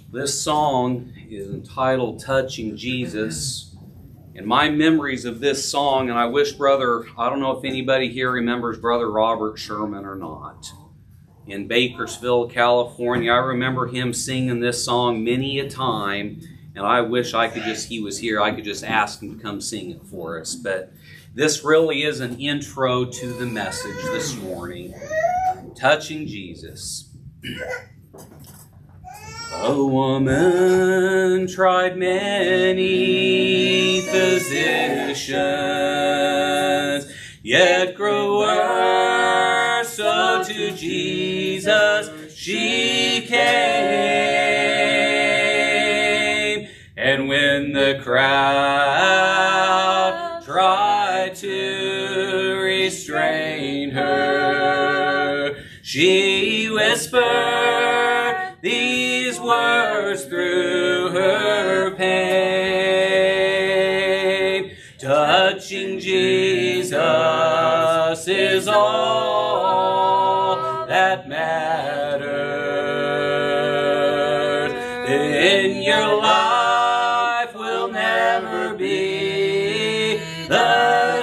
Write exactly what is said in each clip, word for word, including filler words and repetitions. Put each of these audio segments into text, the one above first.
This song is entitled Touching Jesus. And my memories of this song, and I wish Brother, I don't know if anybody here remembers Brother Robert Sherman or not. In Bakersfield, California, I remember him singing this song many a time. And I wish I could just, he was here, I could just ask him to come sing it for us. But this really is an intro to the message this morning. Touching Jesus. A woman tried many physicians, yet grew worse, so to Jesus she came. And when the crowd tried to restrain her, she whispered these words through her pain. Touching Jesus is all that matters. In your life will never be the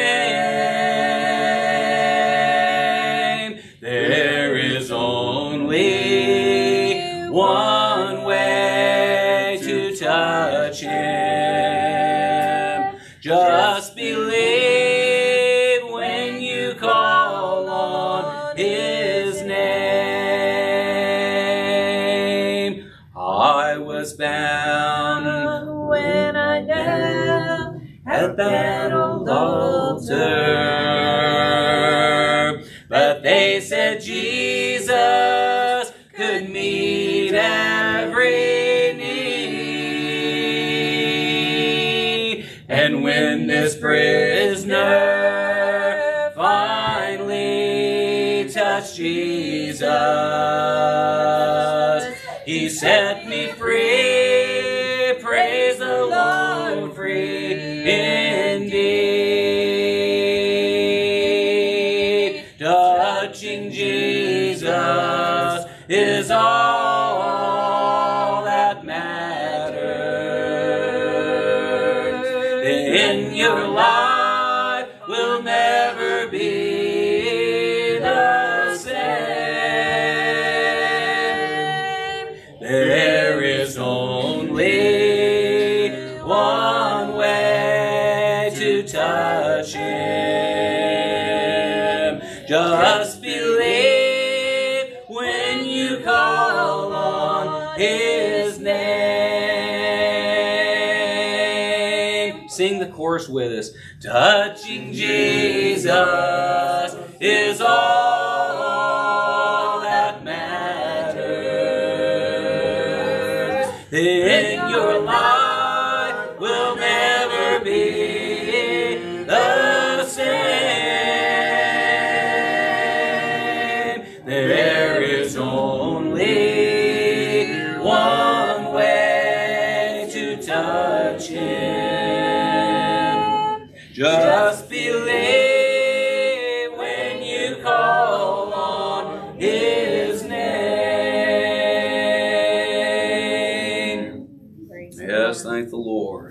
same. There is only one way to touch Him. Just believe when you call on His name. I was bound when I knelt at that old altar, but they said Jesus could meet every need. And when this prisoner finally touched Jesus, He set me free. Praise the Lord, free indeed. Touching Jesus is all that matters. In your life will never be the same. There is only one way to touch Him. Just believe when you call on His name. Sing the chorus with us. Touching Jesus is all that matters. In your life will never be the same. There is only one way to touch Him. Just believe when you call on His name. Yes, thank the Lord.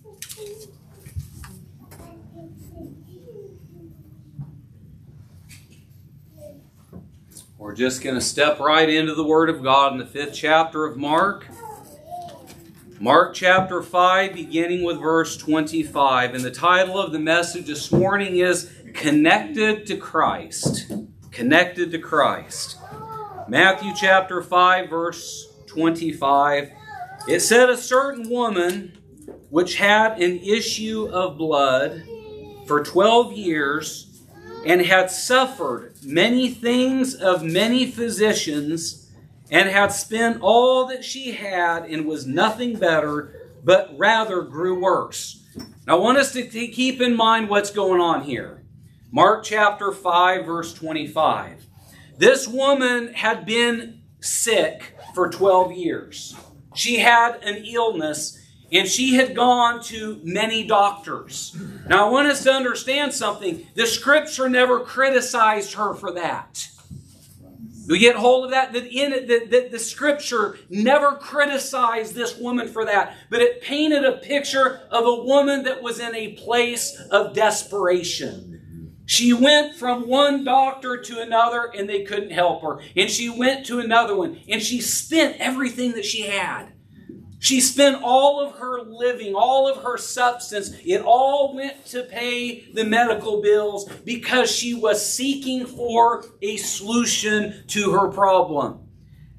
We're just going to step right into the Word of God in the fifth chapter of Mark. Mark chapter five, beginning with verse twenty-five. And the title of the message this morning is Connected to Christ. Connected to Christ. Matthew chapter five, verse twenty-five. It said, a certain woman which had an issue of blood for twelve years, and had suffered many things of many physicians, and had spent all that she had, and was nothing better, but rather grew worse. Now I want us to keep in mind what's going on here. Mark chapter five, verse twenty-five. This woman had been sick for twelve years. She had an illness, and she had gone to many doctors. Now I want us to understand something. The Scripture never criticized her for that. We get hold of that, that in it, that, that the Scripture never criticized this woman for that, but it painted a picture of a woman that was in a place of desperation. She went from one doctor to another and they couldn't help her. And she went to another one and she spent everything that she had. She spent all of her living, all of her substance. It all went to pay the medical bills because she was seeking for a solution to her problem.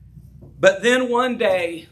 But then one day,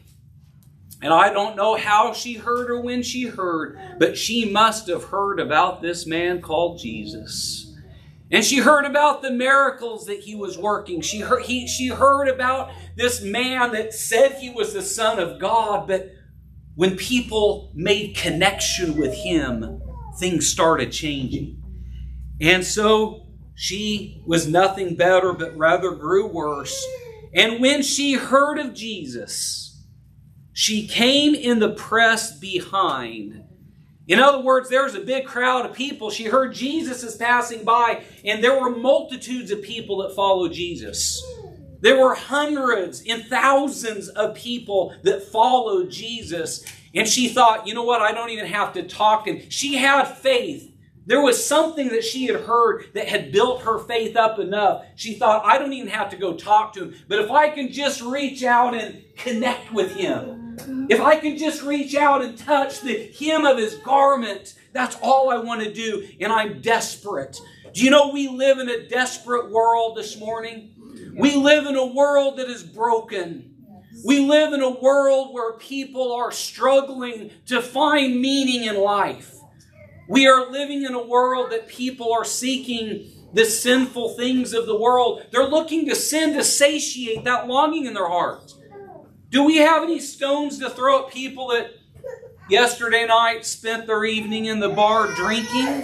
and I don't know how she heard or when she heard, but she must have heard about this man called Jesus. And she heard about the miracles that he was working. She heard, he, she heard about this man that said he was the Son of God. But when people made connection with him, things started changing. And so she was nothing better, but rather grew worse. And when she heard of Jesus, she came in the press behind. In other words, there was a big crowd of people. She heard Jesus is passing by, and there were multitudes of people that followed Jesus. There were hundreds and thousands of people that followed Jesus. And she thought, you know what, I don't even have to talk to him. She had faith. There was something that she had heard that had built her faith up enough. She thought, I don't even have to go talk to him. But if I can just reach out and connect with him, if I can just reach out and touch the hem of his garment, that's all I want to do, and I'm desperate. Do you know we live in a desperate world this morning? We live in a world that is broken. We live in a world where people are struggling to find meaning in life. We are living in a world that people are seeking the sinful things of the world. They're looking to sin to satiate that longing in their heart. Do we have any stones to throw at people that yesterday night spent their evening in the bar drinking?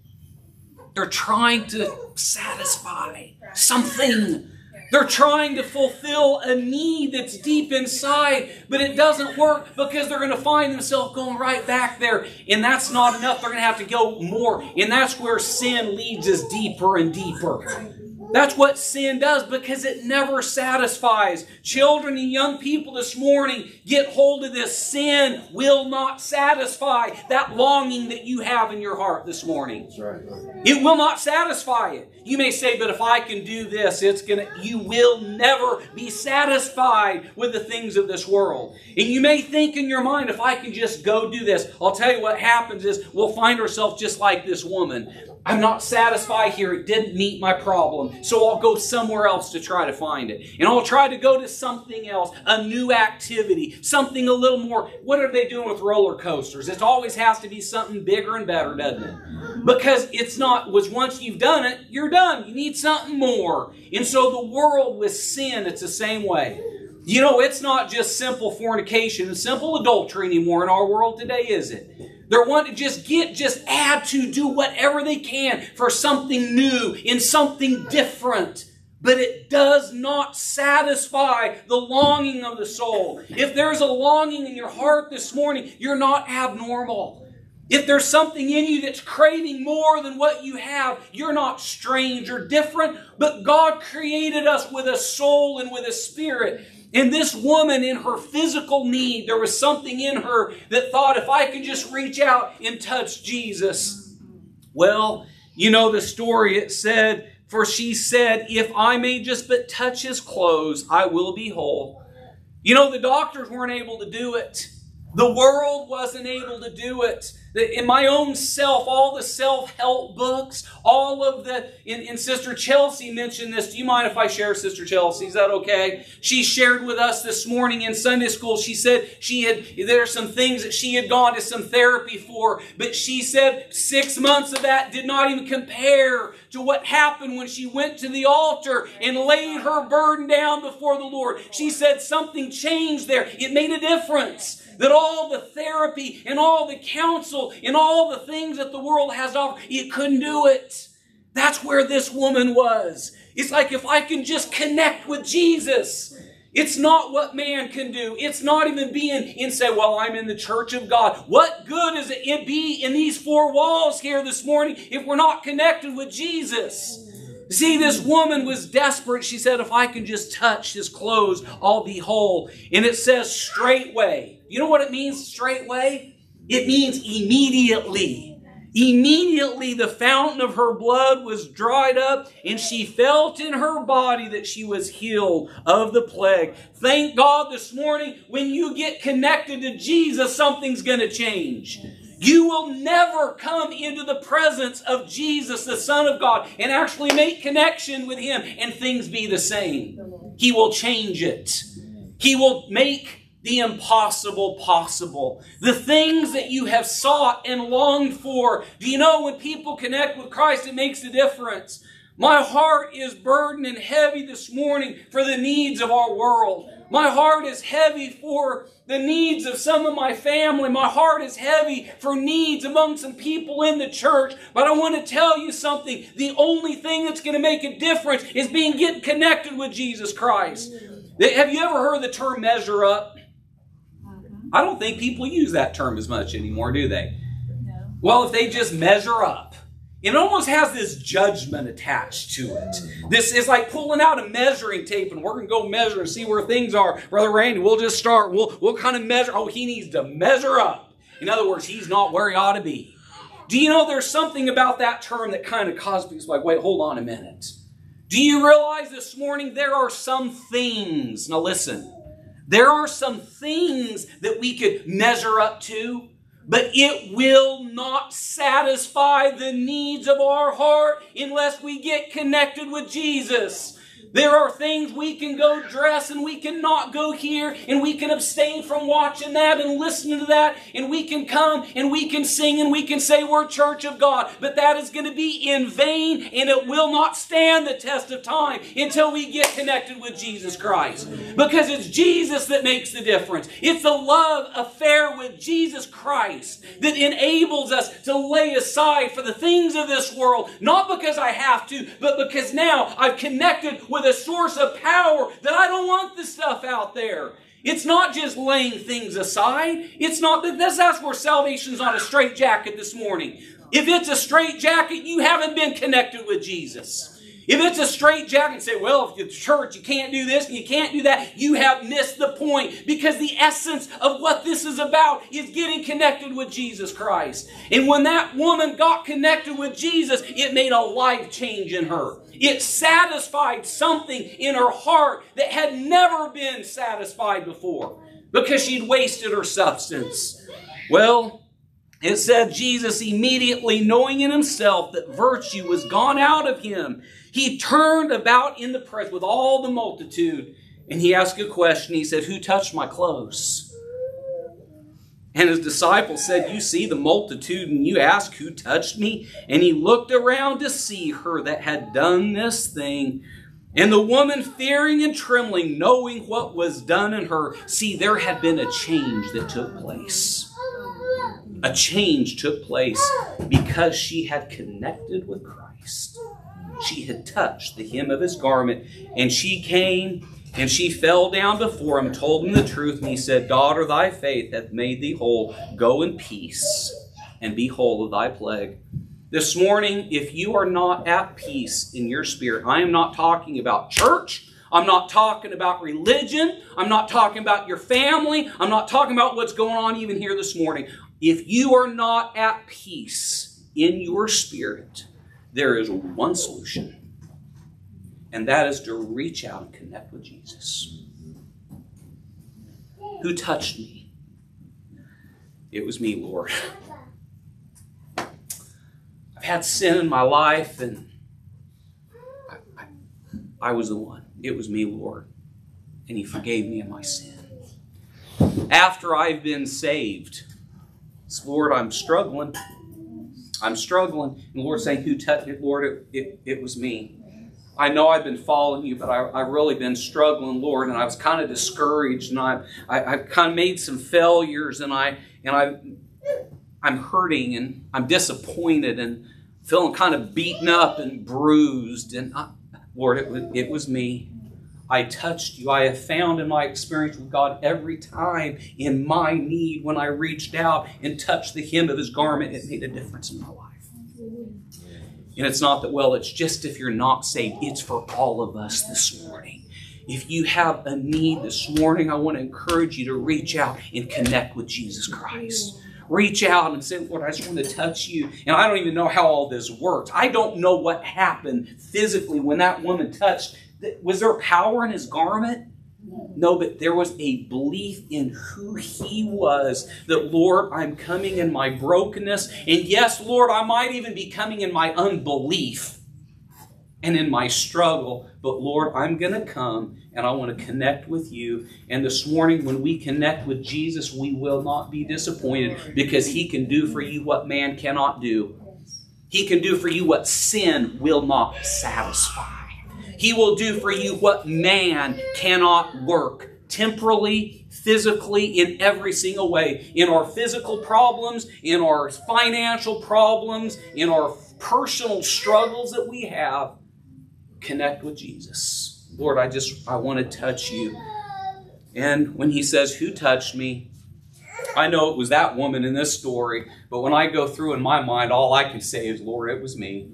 They're trying to satisfy something. They're trying to fulfill a need that's deep inside, but it doesn't work because they're going to find themselves going right back there. And that's not enough. They're going to have to go more. And that's where sin leads us deeper and deeper. That's what sin does because it never satisfies. Children and young people this morning, get hold of this. Sin will not satisfy that longing that you have in your heart this morning. That's right. It will not satisfy it. You may say, but if I can do this, it's gonna. You will never be satisfied with the things of this world. And you may think in your mind, if I can just go do this, I'll tell you what happens is we'll find ourselves just like this woman. I'm not satisfied here. It didn't meet my problem. So I'll go somewhere else to try to find it. And I'll try to go to something else, a new activity, something a little more. What are they doing with roller coasters? It always has to be something bigger and better, doesn't it? Because it's not, was once you've done it, you're done. You need something more. And so the world with sin, it's the same way. You know, it's not just simple fornication and simple adultery anymore in our world today, is it? They're wanting to just get, just add to, do whatever they can for something new and something different. But it does not satisfy the longing of the soul. If there's a longing in your heart this morning, you're not abnormal. If there's something in you that's craving more than what you have, you're not strange or different. But God created us with a soul and with a spirit. And this woman, in her physical need, there was something in her that thought, if I can just reach out and touch Jesus. Well, you know the story. It said, for she said, if I may just but touch his clothes, I will be whole. You know, the doctors weren't able to do it. The world wasn't able to do it. In my own self, all the self-help books, all of the, and, and Sister Chelsea mentioned this. Do you mind if I share, Sister Chelsea? Is that okay? She shared with us this morning in Sunday school. She said she had, there are some things that she had gone to some therapy for, but she said six months of that did not even compare to what happened when she went to the altar and laid her burden down before the Lord. She said something changed there. It made a difference. That all the therapy and all the counsel and all the things that the world has to offer, it couldn't do it. That's where this woman was. It's like, if I can just connect with Jesus. It's not what man can do. It's not even being and say, well, I'm in the church of God. What good is it be in these four walls here this morning if we're not connected with Jesus? See, this woman was desperate. She said, if I can just touch his clothes, I'll be whole. And it says straightway. You know what it means, straightway? It means immediately. Immediately the fountain of her blood was dried up, and she felt in her body that she was healed of the plague. Thank God this morning, when you get connected to Jesus, something's going to change. You will never come into the presence of Jesus, the Son of God, and actually make connection with Him and things be the same. He will change it. He will make the impossible possible. The things that you have sought and longed for. Do you know when people connect with Christ, it makes a difference? My heart is burdened and heavy this morning for the needs of our world. My heart is heavy for the needs of some of my family. My heart is heavy for needs among some people in the church. But I want to tell you something. The only thing that's going to make a difference is being getting connected with Jesus Christ. Have you ever heard the term measure up? I don't think people use that term as much anymore, do they? No. Well, if they just measure up. It almost has this judgment attached to it. This is like pulling out a measuring tape and we're going to go measure and see where things are. Brother Randy, we'll just start. We'll, we'll kind of measure. Oh, he needs to measure up. In other words, he's not where he ought to be. Do you know there's something about that term that kind of causes people like, wait, hold on a minute. Do you realize this morning there are some things, now listen, there are some things that we could measure up to, but it will not satisfy the needs of our heart unless we get connected with Jesus. There are things we can go dress and we can not go here, and we can abstain from watching that and listening to that, and we can come and we can sing and we can say we're Church of God, but that is going to be in vain, and it will not stand the test of time until we get connected with Jesus Christ. Because it's Jesus that makes the difference. It's the love affair with Jesus Christ that enables us to lay aside for the things of this world, not because I have to, but because now I've connected with a source of power that I don't want the stuff out there. It's not just laying things aside. It's not, that's, that's where salvation's not a straitjacket this morning. If it's a straitjacket, you haven't been connected with Jesus. If it's a straitjacket and say, well, if it's church, you can't do this and you can't do that, you have missed the point, because the essence of what this is about is getting connected with Jesus Christ. And when that woman got connected with Jesus, it made a life change in her. It satisfied something in her heart that had never been satisfied before because she'd wasted her substance. Well, it said Jesus, immediately knowing in himself that virtue was gone out of him, he turned about in the press with all the multitude, and he asked a question. He said, who touched my clothes? And his disciples said, you see the multitude and you ask who touched me? And he looked around to see her that had done this thing. And the woman, fearing and trembling, knowing what was done in her, see, there had been a change that took place. A change took place because she had connected with Christ. She had touched the hem of his garment, and she came and she fell down before him, told him the truth, and he said, daughter, thy faith hath made thee whole. Go in peace and be whole of thy plague. This morning, if you are not at peace in your spirit, I am not talking about church. I'm not talking about religion. I'm not talking about your family. I'm not talking about what's going on even here this morning. If you are not at peace in your spirit, there is one solution. And that is to reach out and connect with Jesus. Who touched me? It was me, Lord. I've had sin in my life, and I, I, I was the one. It was me, Lord. And he forgave me of my sin. After I've been saved, Lord, I'm struggling. I'm struggling. And the Lord's saying, who touched it? Lord, it, it, it was me. I know I've been following you, but I, I've really been struggling, Lord, and I was kind of discouraged, and I, I, I've kind of made some failures, and I, and I, I'm hurting, and I'm disappointed, and feeling kind of beaten up and bruised. And I, Lord, it was, it was me. I touched you. I have found in my experience with God every time in my need, when I reached out and touched the hem of his garment, it made a difference in my life. And it's not that, well, it's just if you're not saved. It's for all of us this morning. If you have a need this morning, I want to encourage you to reach out and connect with Jesus Christ. Reach out and say, Lord, I just want to touch you. And I don't even know how all this works. I don't know what happened physically when that woman touched. Was there power in his garment? No, but there was a belief in who he was. That, Lord, I'm coming in my brokenness. And yes, Lord, I might even be coming in my unbelief and in my struggle. But Lord, I'm going to come and I want to connect with you. And this morning, when we connect with Jesus, we will not be disappointed, because he can do for you what man cannot do. He can do for you what sin will not satisfy. He will do for you what man cannot work, temporally, physically, in every single way. In our physical problems, in our financial problems, in our personal struggles that we have, connect with Jesus. Lord, I just, I want to touch you. And when he says, who touched me? I know it was that woman in this story, but when I go through in my mind, all I can say is, Lord, it was me.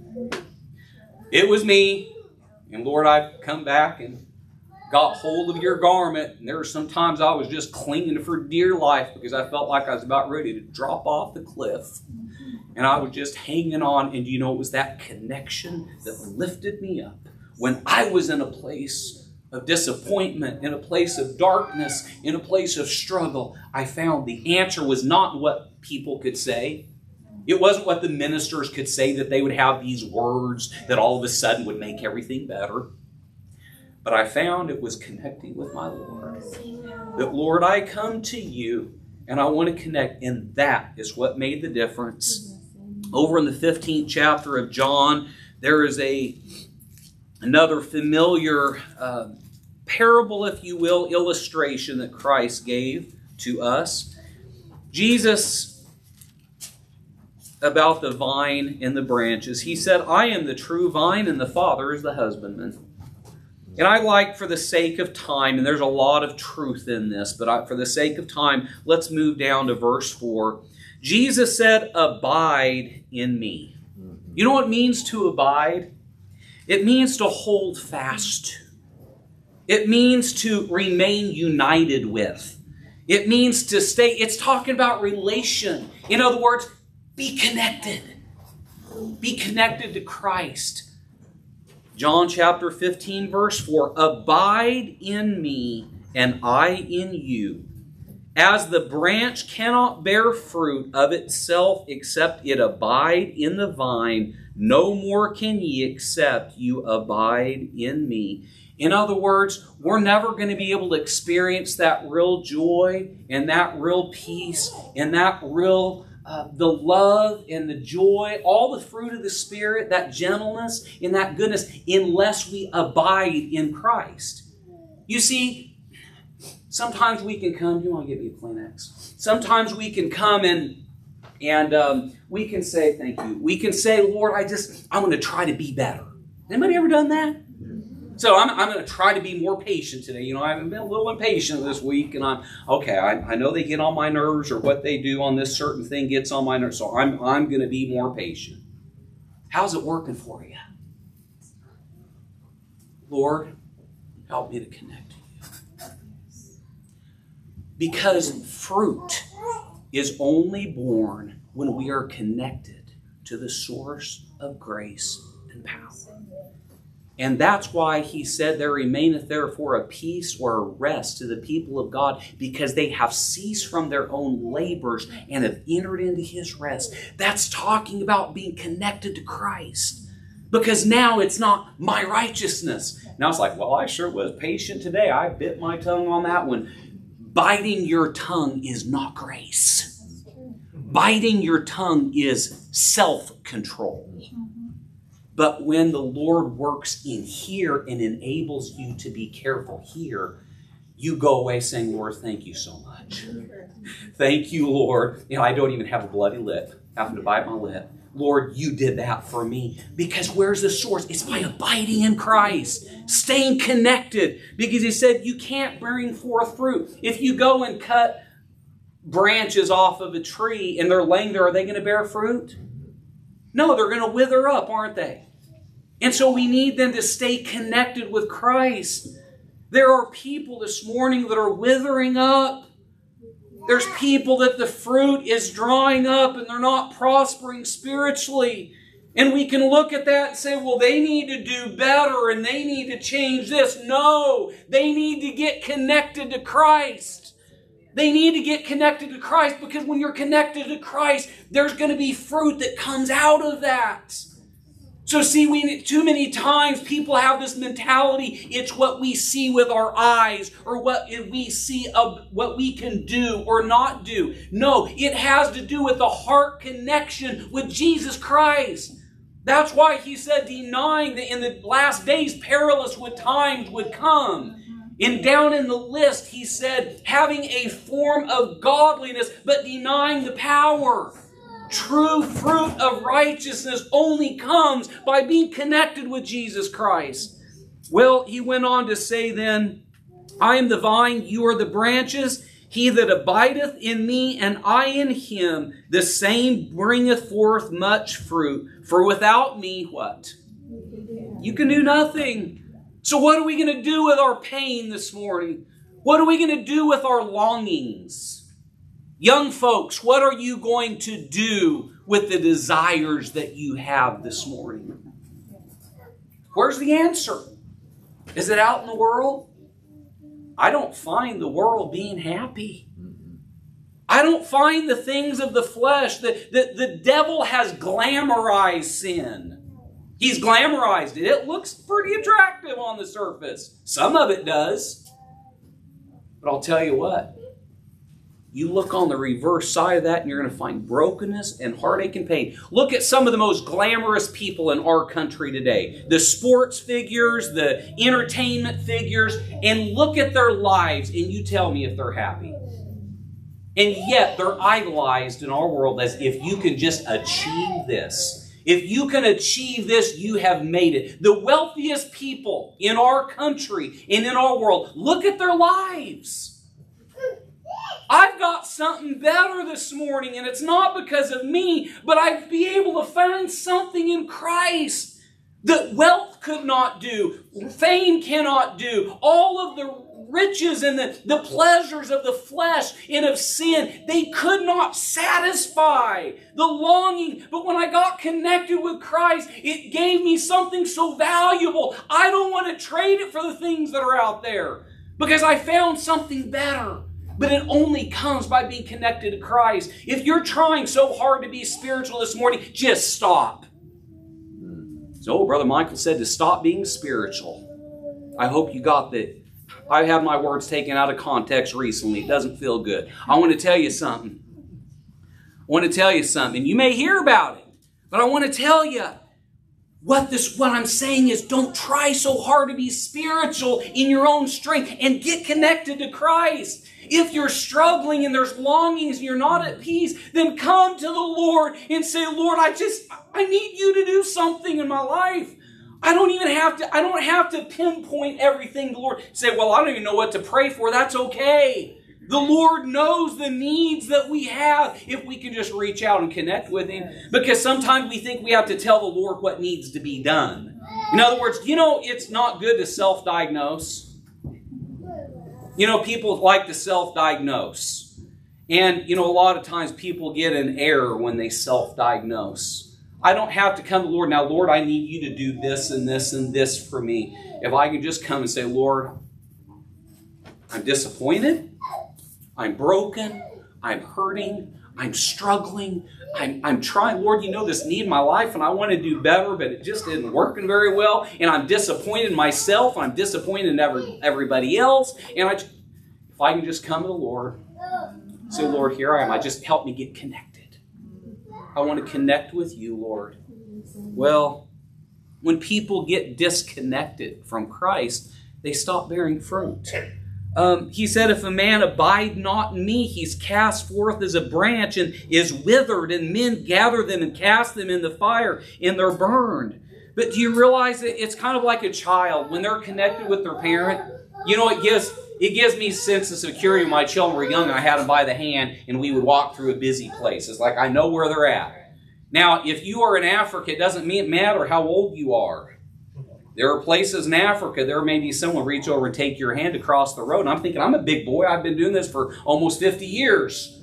It was me. And Lord, I've come back and got hold of your garment. And there were some times I was just clinging for dear life because I felt like I was about ready to drop off the cliff. And I was just hanging on. And you know, it was that connection that lifted me up. When I was in a place of disappointment, in a place of darkness, in a place of struggle, I found the answer was not what people could say. It wasn't what the ministers could say, that they would have these words that all of a sudden would make everything better. But I found it was connecting with my Lord. That, Lord, I come to you and I want to connect. And that is what made the difference. Over in the fifteenth chapter of John, there is a another familiar uh, parable, if you will, illustration that Christ gave to us. Jesus, about the vine and the branches, he said, I am the true vine and the Father is the husbandman. And I like, for the sake of time, and there's a lot of truth in this, but I, for the sake of time, let's move down to verse four. Jesus said, abide in me. You know what it means to abide? It means to hold fast to. It means to remain united with. It means to stay. It's talking about relation. In other words, be connected. Be connected to Christ. John chapter fifteen, verse four. Abide in me, and I in you. As the branch cannot bear fruit of itself except it abide in the vine, no more can ye except you abide in me. In other words, we're never going to be able to experience that real joy and that real peace and that real Uh, the love and the joy, all the fruit of the Spirit, that gentleness and that goodness, unless we abide in Christ. You see, sometimes we can come, you want to give me a Kleenex? Sometimes we can come and and um, we can say, thank you. We can say, Lord, I just, I'm going to try to be better. Anybody ever done that? So I'm, I'm going to try to be more patient today. You know, I've been a little impatient this week, and I'm, okay, I, I know they get on my nerves, or what they do on this certain thing gets on my nerves, so I'm, I'm going to be more patient. How's it working for you? Lord, help me to connect to you. Because fruit is only born when we are connected to the source of grace and power. And that's why he said, there remaineth therefore a peace or a rest to the people of God, because they have ceased from their own labors and have entered into his rest. That's talking about being connected to Christ. Because now it's not my righteousness. Now it's like, well, I sure was patient today. I bit my tongue on that one. Biting your tongue is not grace. Biting your tongue is self-control. But when the Lord works in here and enables you to be careful here, you go away saying, Lord, thank you so much. Thank you, Lord. You know, I don't even have a bloody lip. Having to bite my lip. Lord, you did that for me. Because where's the source? It's by abiding in Christ. Staying connected. Because he said you can't bring forth fruit. If you go and cut branches off of a tree and they're laying there, are they going to bear fruit? No, they're going to wither up, aren't they? And so we need then to stay connected with Christ. There are people this morning that are withering up. There's people that the fruit is drying up and they're not prospering spiritually. And we can look at that and say, well, they need to do better and they need to change this. No, they need to get connected to Christ. They need to get connected to Christ, because when you're connected to Christ, there's going to be fruit that comes out of that. So see, we too many times people have this mentality, it's what we see with our eyes, or what we see of what we can do or not do. No, it has to do with the heart connection with Jesus Christ. That's why he said, denying that in the last days perilous times would come. And down in the list, he said, having a form of godliness, but denying the power. True fruit of righteousness only comes by being connected with Jesus Christ. Well, he went on to say then, I am the vine, you are the branches. He that abideth in me, and I in him, the same bringeth forth much fruit. For without me, what? You can do nothing. So what are we going to do with our pain this morning? What are we going to do with our longings? Young folks, what are you going to do with the desires that you have this morning? Where's the answer? Is it out in the world? I don't find the world being happy. I don't find the things of the flesh. The, the, the devil has glamorized sin. He's glamorized it. It looks pretty attractive on the surface. Some of it does. But I'll tell you what. You look on the reverse side of that and you're going to find brokenness and heartache and pain. Look at some of the most glamorous people in our country today. The sports figures, the entertainment figures, and look at their lives and you tell me if they're happy. And yet they're idolized in our world as if you can just achieve this. If you can achieve this, you have made it. The wealthiest people in our country and in our world, look at their lives. I've got something better this morning, and it's not because of me, but I'd be able to find something in Christ that wealth could not do, fame cannot do, all of the riches and the, the pleasures of the flesh and of sin, they could not satisfy the longing. But when I got connected with Christ, it gave me something so valuable. I don't want to trade it for the things that are out there, because I found something better. But it only comes by being connected to Christ. If you're trying so hard to be spiritual this morning, just stop. So Brother Michael said to stop being spiritual. I hope you got that. I have my words taken out of context recently. It doesn't feel good. I want to tell you something. I want to tell you something. You may hear about it, but I want to tell you what this. What I'm saying is, don't try so hard to be spiritual in your own strength, and get connected to Christ. If you're struggling and there's longings and you're not at peace, then come to the Lord and say, Lord, I just, I need you to do something in my life. I don't even have to, I don't have to pinpoint everything to the Lord. Say, well, I don't even know what to pray for. That's okay. The Lord knows the needs that we have if we can just reach out and connect with Him. Because sometimes we think we have to tell the Lord what needs to be done. In other words, you know, it's not good to self-diagnose. You know, people like to self-diagnose. And, you know, a lot of times people get an error when they self-diagnose. I don't have to come to the Lord, now, Lord, I need you to do this and this and this for me. If I can just come and say, Lord, I'm disappointed, I'm broken, I'm hurting, I'm struggling, I'm, I'm trying, Lord, you know this need in my life and I want to do better, but it just isn't working very well, and I'm disappointed in myself, I'm disappointed in every, everybody else, and I, if I can just come to the Lord, say, Lord, here I am, I just help me get connected. I want to connect with you, Lord. Well, when people get disconnected from Christ, they stop bearing fruit. Um, he said, if a man abide not in me, he's cast forth as a branch and is withered, and men gather them and cast them in the fire, and they're burned. But do you realize that it's kind of like a child when they're connected with their parent? You know, it gives it gives me a sense of security. When my children were young, I had them by the hand, and we would walk through a busy place. It's like I know where they're at. Now, if you are in Africa, it doesn't matter how old you are. There are places in Africa, there may be someone reach over and take your hand across the road. And I'm thinking, I'm a big boy. I've been doing this for almost fifty years.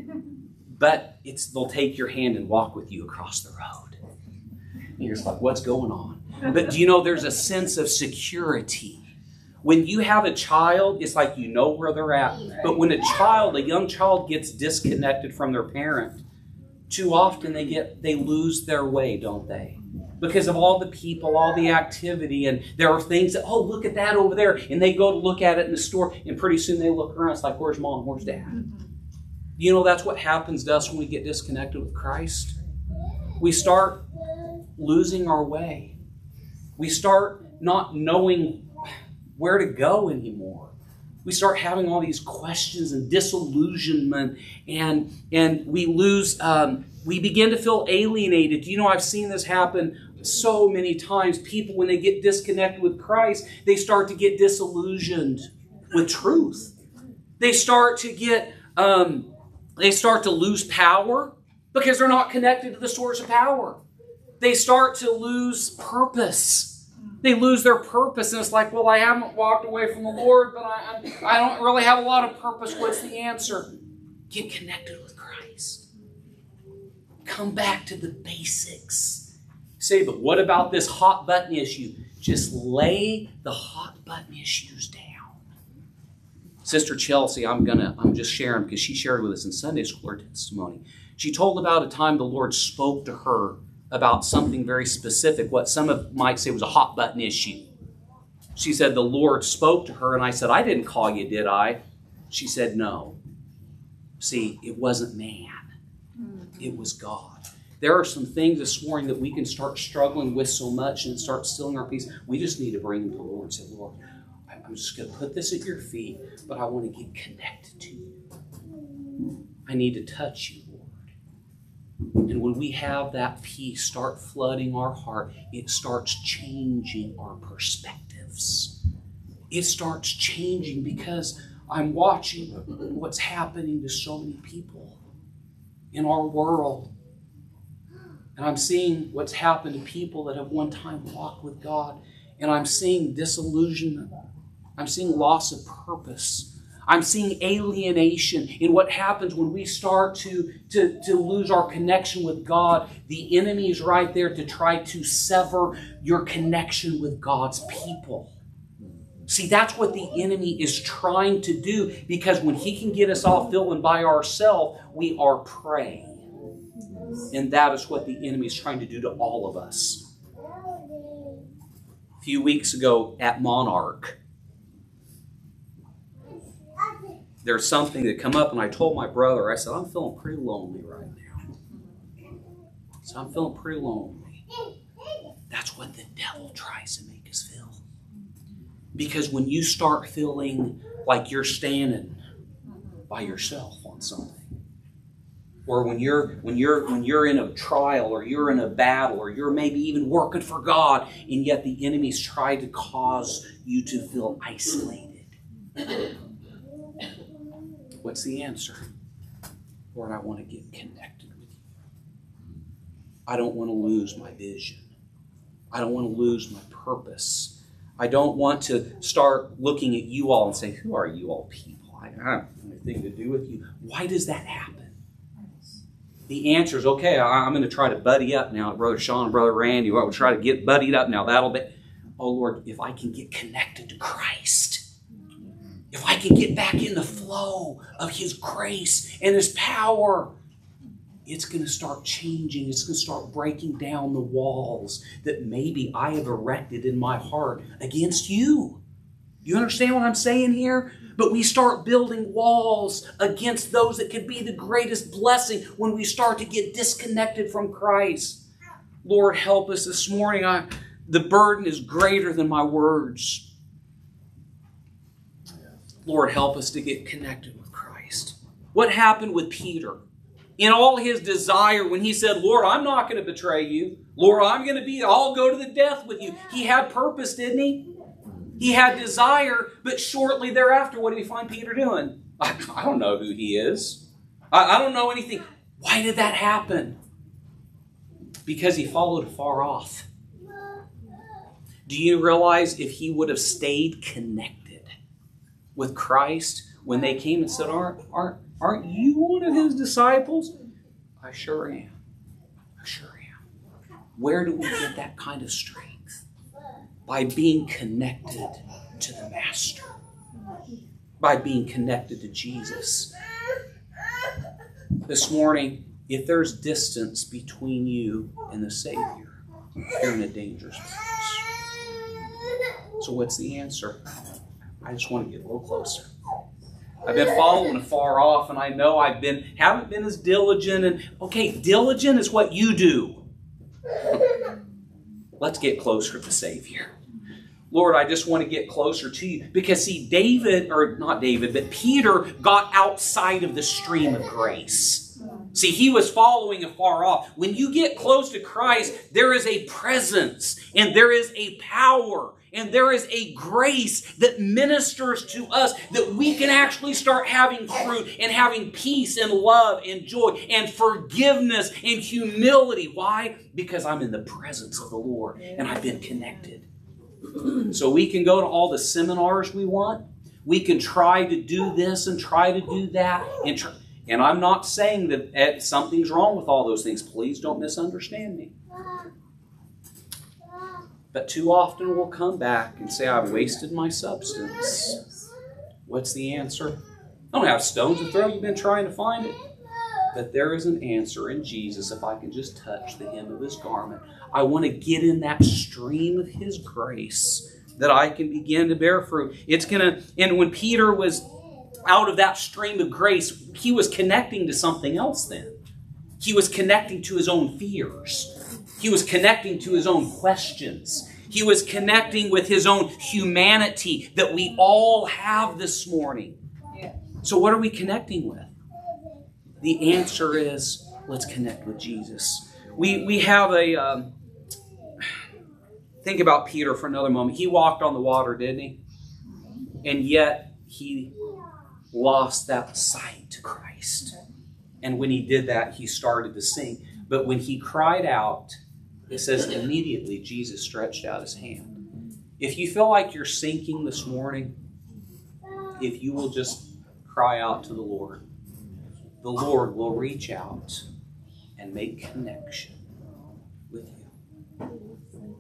But it's they'll take your hand and walk with you across the road. And you're just like, what's going on? But do you know there's a sense of security? When you have a child, it's like you know where they're at. But when a child, a young child gets disconnected from their parent, too often they get they lose their way, don't they? Because of all the people, all the activity, and there are things that, oh, look at that over there. And they go to look at it in the store, and pretty soon they look around. It's like, where's mom? Where's dad? You know, that's what happens to us when we get disconnected with Christ. We start losing our way. We start not knowing where to go anymore. We start having all these questions and disillusionment, and and we lose, um, we begin to feel alienated. You know, I've seen this happen so many times. People, when they get disconnected with Christ, they start to get disillusioned with truth. They start to get, um, they start to lose power because they're not connected to the source of power. They start to lose purpose. They lose their purpose, and it's like, well, I haven't walked away from the Lord, but I, I don't really have a lot of purpose. What's the answer? Get connected with Christ. Come back to the basics. Say, but what about this hot button issue? Just lay the hot button issues down. Sister Chelsea, I'm gonna, I'm just sharing because she shared with us in Sunday school her testimony. She told about a time the Lord spoke to her about something very specific, what some of might say was a hot button issue. She said the Lord spoke to her, and I said, I didn't call you, did I? She said, no. See, it wasn't man. It was God. There are some things this morning that we can start struggling with so much and start stealing our peace. We just need to bring them to the Lord and say, Lord, I'm just going to put this at your feet, but I want to get connected to you. I need to touch you. And when we have that peace start flooding our heart, it starts changing our perspectives. It starts changing because I'm watching what's happening to so many people in our world. And I'm seeing what's happened to people that have one time walked with God. And I'm seeing disillusionment. I'm seeing loss of purpose. I'm seeing alienation in what happens when we start to, to, to lose our connection with God. The enemy is right there to try to sever your connection with God's people. See, that's what the enemy is trying to do, because when he can get us all feeling by ourselves, we are prey. And that is what the enemy is trying to do to all of us. A few weeks ago at Monarch, there's something that come up, and I told my brother, I said, I'm feeling pretty lonely right now. So I'm feeling pretty lonely. That's what the devil tries to make us feel. Because when you start feeling like you're standing by yourself on something, or when you're when you're when you're in a trial, or you're in a battle, or you're maybe even working for God, and yet the enemy's tried to cause you to feel isolated. What's the answer? Lord, I want to get connected with you. I don't want to lose my vision. I don't want to lose my purpose. I don't want to start looking at you all and say, who are you all people? I don't have anything to do with you. Why does that happen? The answer is, okay, I'm going to try to buddy up now. Brother Sean, Brother Randy, we'll try to get buddied up now. That'll be, oh Lord, if I can get connected to Christ, if I can get back in the flow of His grace and His power, it's going to start changing. It's going to start breaking down the walls that maybe I have erected in my heart against you. You understand what I'm saying here? But we start building walls against those that could be the greatest blessing when we start to get disconnected from Christ. Lord, help us this morning. I, the burden is greater than my words. Lord, help us to get connected with Christ. What happened with Peter? In all his desire, when he said, Lord, I'm not going to betray you. Lord, I'm going to be, I'll go to the death with you. He had purpose, didn't he? He had desire, but shortly thereafter, what did we find Peter doing? I, I don't know who he is. I, I don't know anything. Why did that happen? Because he followed afar off. Do you realize if he would have stayed connected with Christ when they came and said, aren't, aren't, aren't you one of his disciples? I sure am. I sure am. Where do we get that kind of strength? By being connected to the Master. By being connected to Jesus. This morning, if there's distance between you and the Savior, you're in a dangerous place. So what's the answer? I just want to get a little closer. I've been following afar off, and I know I've been haven't been as diligent. And okay, diligent is what you do. Let's get closer to the Savior. Lord, I just want to get closer to you. Because see, David, or not David, but Peter got outside of the stream of grace. See, he was following afar off. When you get close to Christ, there is a presence, and there is a power, and there is a grace that ministers to us that we can actually start having fruit and having peace and love and joy and forgiveness and humility. Why? Because I'm in the presence of the Lord, and I've been connected. So we can go to all the seminars we want. We can try to do this and try to do that. And, try, and I'm not saying that something's wrong with all those things. Please don't misunderstand me. But too often we'll come back and say, I've wasted my substance. What's the answer? I don't have stones to throw. You've been trying to find it. But there is an answer in Jesus if I can just touch the hem of his garment. I want to get in that stream of his grace that I can begin to bear fruit. It's gonna, and when Peter was out of that stream of grace, he was connecting to something else then. He was connecting to his own fears. He was connecting to his own questions. He was connecting with his own humanity that we all have this morning. Yeah. So what are we connecting with? The answer is, let's connect with Jesus. We, we have a... Um, think about Peter for another moment. He walked on the water, didn't he? And yet, he lost that sight to Christ. And when he did that, he started to sink. But when he cried out, it says immediately Jesus stretched out his hand. If you feel like you're sinking this morning, if you will just cry out to the Lord, the Lord will reach out and make connection with you.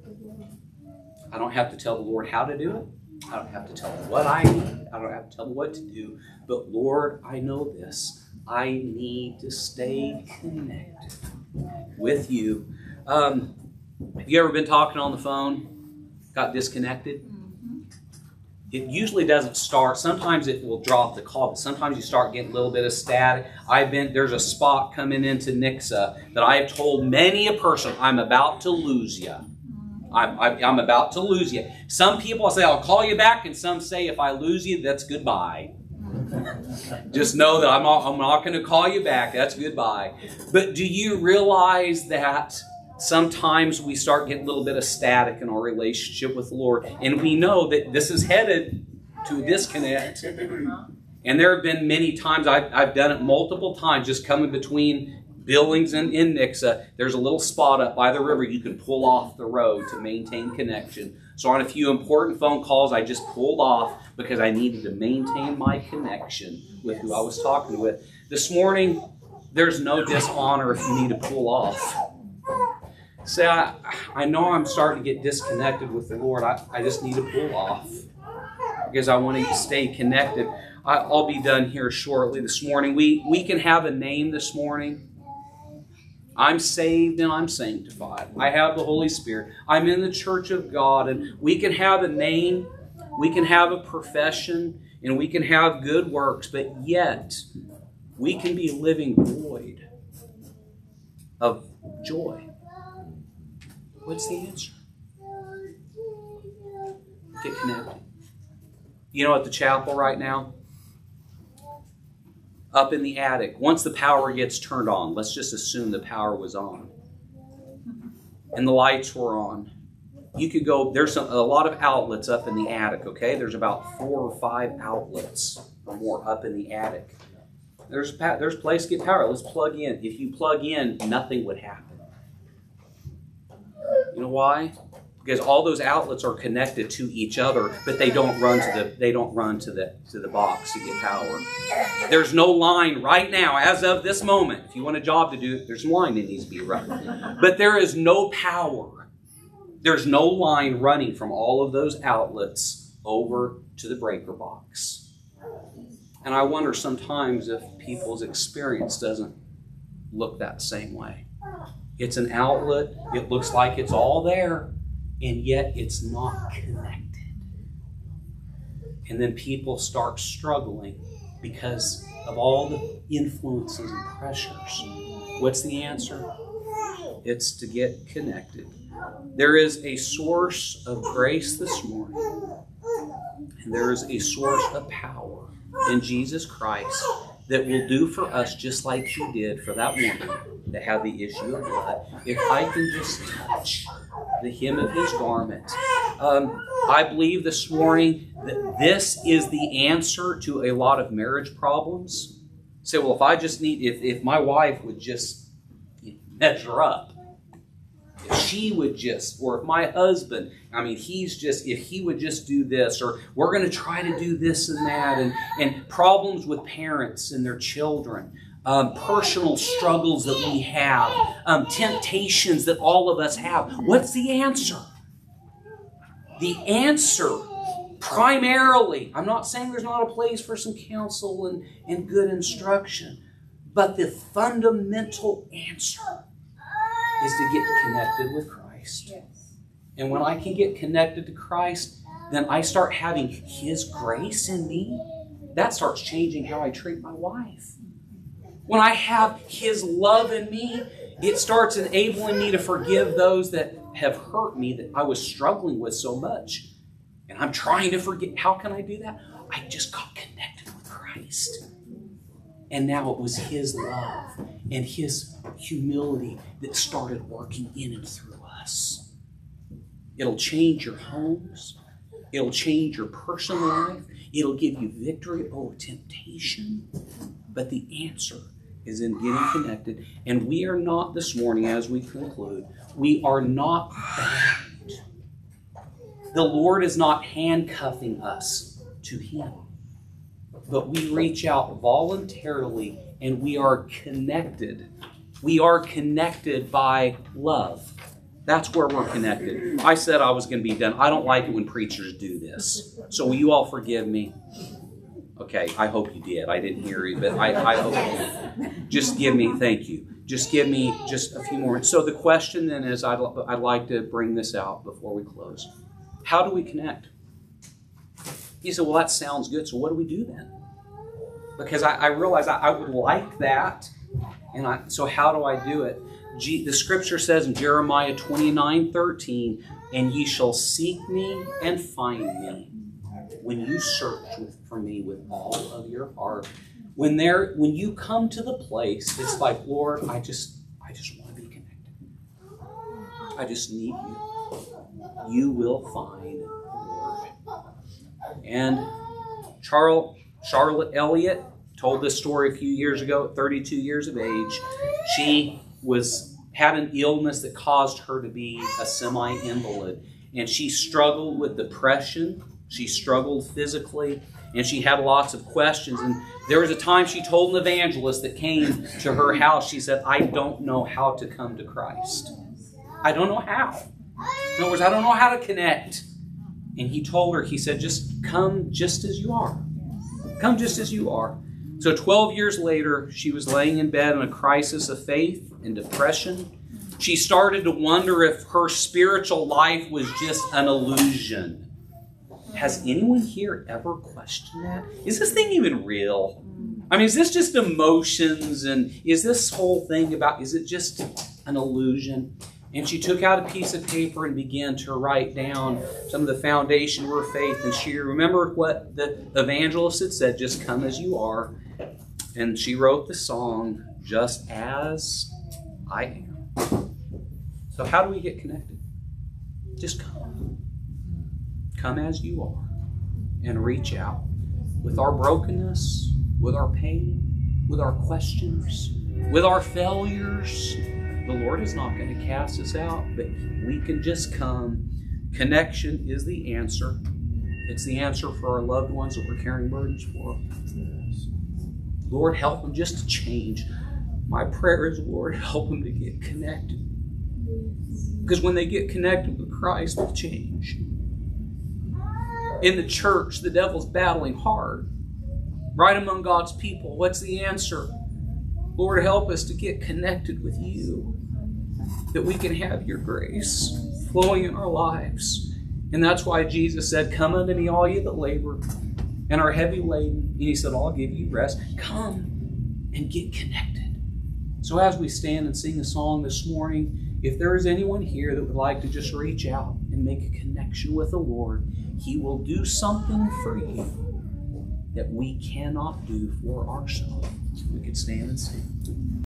I don't have to tell the Lord how to do it. I don't have to tell him what I need. I don't have to tell him what to do. But Lord, I know this. I need to stay connected with you. Um, have you ever been talking on the phone, got disconnected? It usually doesn't start. Sometimes it will drop the call, but sometimes you start getting a little bit of static. I've been, there's a spot coming into Nixa that I have told many a person, I'm about to lose you. I'm, I'm about to lose you. Some people say, I'll call you back, and some say, if I lose you, that's goodbye. Just know that I'm not, I'm not going to call you back. That's goodbye. But do you realize that sometimes we start getting a little bit of static in our relationship with the Lord, and we know that this is headed to a disconnect. And there have been many times, I've, I've done it multiple times, just coming between Billings and in Nixa. There's a little spot up by the river you can pull off the road to maintain connection. So on a few important phone calls, I just pulled off because I needed to maintain my connection with who I was talking with. This morning, there's no dishonor if you need to pull off. Say, I, I know I'm starting to get disconnected with the Lord. I, I just need to pull off because I want to stay connected. I, I'll be done here shortly this morning. We, we can have a name this morning. I'm saved and I'm sanctified. I have the Holy Spirit. I'm in the church of God, and we can have a name, we can have a profession, and we can have good works, but yet we can be living void of joy. What's the answer? Get connected. You know, at the chapel right now, up in the attic, once the power gets turned on, let's just assume the power was on, and the lights were on. You could go, there's some, a lot of outlets up in the attic, okay? There's about four or five outlets or more up in the attic. There's, there's a place to get power. Let's plug in. If you plug in, nothing would happen. You know why? Because all those outlets are connected to each other, but they don't run to the they don't run to the to the box to get power. There's no line right now, as of this moment. If you want a job to do, there's a line that needs to be run. But there is no power. There's no line running from all of those outlets over to the breaker box. And I wonder sometimes if people's experience doesn't look that same way. It's an outlet. It looks like it's all there. And yet it's not connected. And then people start struggling because of all the influences and pressures. What's the answer? It's to get connected. There is a source of grace this morning. And there is a source of power in Jesus Christ that will do for us just like He did for that woman that had the issue of blood. If I can just touch the hem of His garment. Um, I believe this morning that this is the answer to a lot of marriage problems. Say, well, if I just need, if, if my wife would just measure up, if she would just, or if my husband, I mean, he's just, if he would just do this, or we're going to try to do this and that, and, and problems with parents and their children. Um, personal struggles that we have, um, temptations that all of us have. What's the answer? The answer, primarily, I'm not saying there's not a place for some counsel and, and good instruction, but the fundamental answer is to get connected with Christ. Yes. And when I can get connected to Christ, then I start having His grace in me. That starts changing how I treat my wife. When I have His love in me, it starts enabling me to forgive those that have hurt me, that I was struggling with so much. And I'm trying to forget. How can I do that? I just got connected with Christ. And now it was His love and His humility that started working in and through us. It'll change your homes. It'll change your personal life. It'll give you victory over temptation. But the answer is in getting connected. And we are not this morning, as we conclude, we are not bound. The Lord is not handcuffing us to Him. But we reach out voluntarily and we are connected. We are connected by love. That's where we're connected. I said I was going to be done. I don't like it when preachers do this. So will you all forgive me? Okay, I hope you did. I didn't hear you, but I, I hope you did. Just give me, thank you. Just give me just a few more. So the question then is, I'd, I'd like to bring this out before we close. How do we connect? You say, well, that sounds good. So what do we do then? Because I, I realize I, I would like that. And I, so how do I do it? G, the scripture says in Jeremiah twenty-nine thirteen, and ye shall seek me and find me when you search with, for me with all of your heart. When there, when you come to the place, it's like, Lord, I just, I just want to be connected. I just need you. You will find the Lord. And Charles, Charlotte Elliott told this story a few years ago at thirty-two years of age. She was had an illness that caused her to be a semi-invalid. And she struggled with depression. She struggled physically. And she had lots of questions. And there was a time she told an evangelist that came to her house, she said, I don't know how to come to Christ. I don't know how. In other words, I don't know how to connect. And he told her, he said, just come just as you are. Come just as you are. So twelve years later, she was laying in bed in a crisis of faith and depression. She started to wonder if her spiritual life was just an illusion. Has anyone here ever questioned that? Is this thing even real? I mean, is this just emotions? And is this whole thing about, is it just an illusion? And she took out a piece of paper and began to write down some of the foundation of her faith. And she remembered what the evangelist had said, just come as you are. And she wrote the song, Just As I Am. So how do we get connected? Just come. Come as you are. And reach out. With our brokenness, with our pain, with our questions, with our failures. The Lord is not going to cast us out, but we can just come. Connection is the answer. It's the answer for our loved ones that we're carrying burdens for. Lord, help them just to change. My prayer is, Lord, help them to get connected. Because when they get connected with Christ, they'll change. In the church, the devil's battling hard. Right among God's people, what's the answer? Lord, help us to get connected with you, that we can have your grace flowing in our lives. And that's why Jesus said, come unto me, all you that labor and are heavy laden. And he said, I'll give you rest. Come and get connected. So as we stand and sing a song this morning, if there is anyone here that would like to just reach out and make a connection with the Lord, he will do something for you that we cannot do for ourselves. We could stand and sing.